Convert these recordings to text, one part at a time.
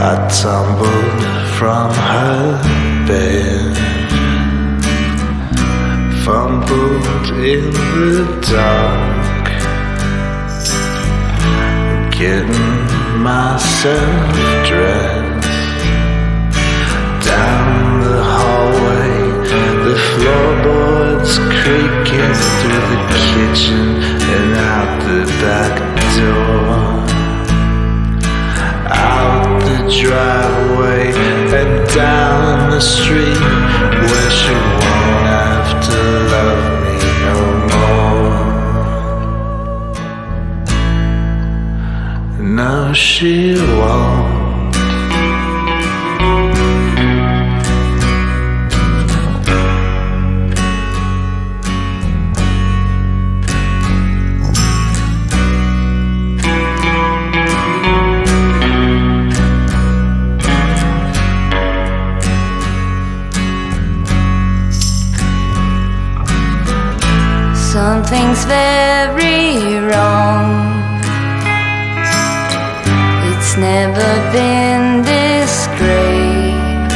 I tumbled from her bed, fumbled in the dark, getting myself dressed. Down the hallway, the floorboards creaking through the kitchen and out the back door, out the driveway and down the street where she won't have to love me no more. No, she won't. Something's very wrong. It's never been this great.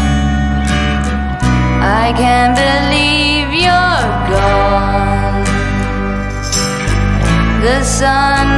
I can't believe you're gone. The sun